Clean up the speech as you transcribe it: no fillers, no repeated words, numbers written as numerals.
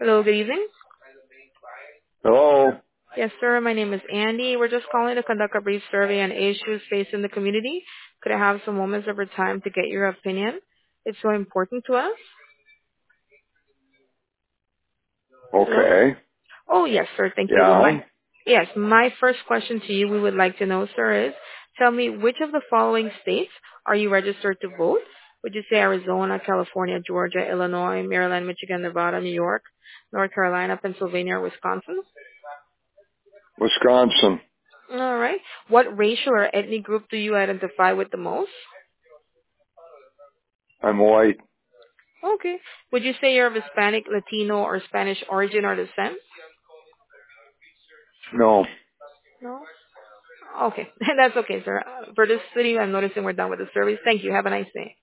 Hello, good evening. Hello. Yes, sir. My name is Andy. We're just calling to conduct a brief survey on issues faced in the community. Could I have some moments of your time to get your opinion? It's so important to us. Hello? Okay. Oh, yes, sir. Thank you. Yeah. My first question to you we would like to know, sir, is tell me which of the following states are you registered to vote? Would you say Arizona, California, Georgia, Illinois, Maryland, Michigan, Nevada, New York, North Carolina, Pennsylvania, or Wisconsin? Wisconsin. All right. What racial or ethnic group do you identify with the most? I'm white. Okay. Would you say you're of Hispanic, Latino, or Spanish origin or descent? No. No? Okay. That's okay, sir. For this city, I'm noticing we're done with the service. Thank you. Have a nice day.